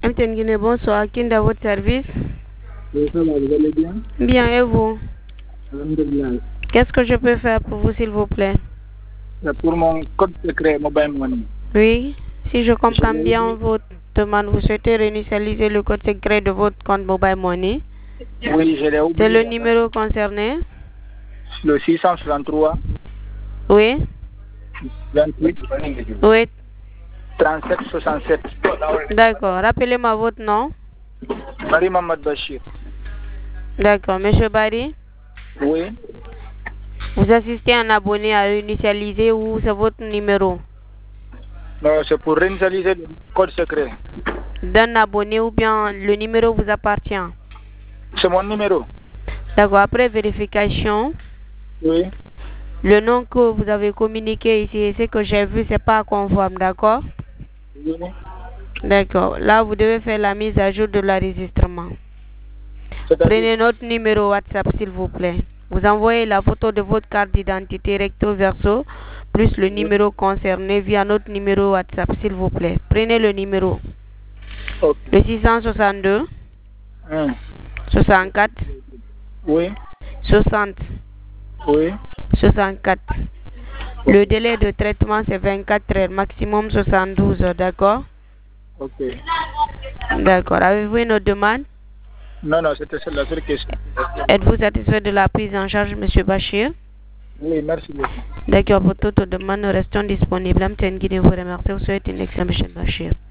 Guinée, bonsoir. Qui est à votre service? Oui, ça va, vous allez bien? Bien, et vous? Alhamdulillah. Qu'est-ce que je peux faire pour vous, s'il vous plaît? C'est pour mon code secret mobile money. Oui, si je comprends bien votre demande, vous souhaitez réinitialiser le code secret de votre compte mobile money. Oui, je l'ai oublié. C'est le numéro concerné? Le 663 Oui. 28 Oui. 37 67. D'accord. Rappelez-moi votre nom. Marie Mohamed Bachir. D'accord. Monsieur Barry? Oui. Vous assistez un abonné à réinitialiser ou c'est votre numéro? Non, c'est pour réinitialiser le code secret. D'un abonné ou bien le numéro vous appartient? C'est mon numéro. D'accord. Après vérification, Oui. le nom que vous avez communiqué ici et ce que j'ai vu, c'est pas conforme, d'accord? Oui. D'accord. Là, vous devez faire la mise à jour de l'enregistrement. Prenez notre numéro WhatsApp, s'il vous plaît. Vous envoyez la photo de votre carte d'identité recto verso, plus le numéro concerné via notre numéro WhatsApp, s'il vous plaît. Prenez le numéro. Okay. Le 662 64 oui. 60 oui. 64. Le délai de traitement, c'est 24 heures, maximum 72 heures, d'accord? Ok. D'accord. Avez-vous une autre demande? Non, c'était la seule question. Êtes-vous satisfait de la prise en charge, M. Bachir? Oui, merci beaucoup. D'accord, pour toute demande, nous restons disponibles. Mme Guinée vous remercie. Vous souhaite une excellente M. Bachir.